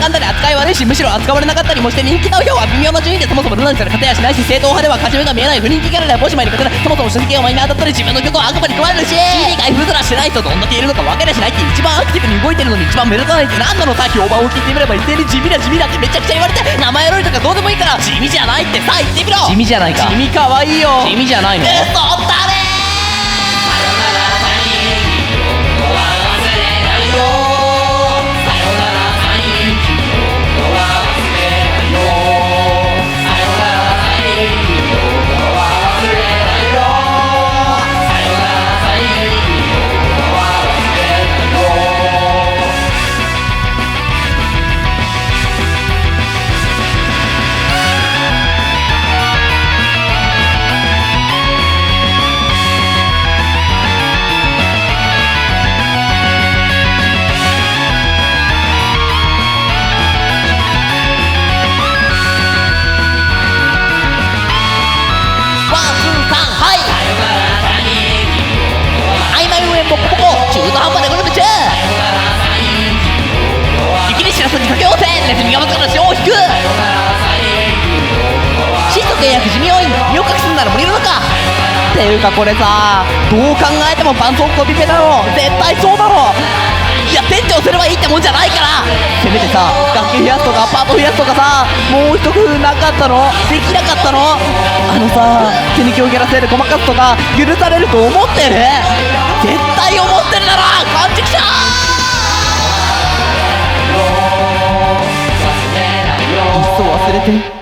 んだり扱い悪いし、むしろ扱われなかったりもして、人気投票は微妙な順位でそもそもルナにすら勝てやしないし、正統派では勝ち目が見えない不人気キャラではボシマに勝てない。そもそも主席がお前に当たったり自分の曲を悪魔に加えるし、 CD 開封すらしてない人どんだけいるのか分かりゃしないって、一番アクティブに動いてるのに一番目立たないって何なのさ。評判を聞いてみれば一斉に地味だ地味だってめちゃくちゃ言われて、名前選びとかどうでもいいから地味じゃないってさあ言ってみろ。 地味じゃないか。 地味かわいいよ。 地味じゃないの。 嘘だねポコポコ中途半端でゴルフ中雪に知らずにかけようぜ。ネズミがぶつから潮を引くシスト契約地味要員身を隠すんならもりるのかっていうかこれさ、どう考えても伴奏コピペだろ。絶対そうだろ。いや店長すればいいってもんじゃないから、せめてさ楽器増やすとかパート増やすとかさ、もう一工夫なかったの？できなかったの？さ手に気を蹴らせるごまかすとか許されると思ってる？絶対思ってるだろ感じきたー。いっそ忘れて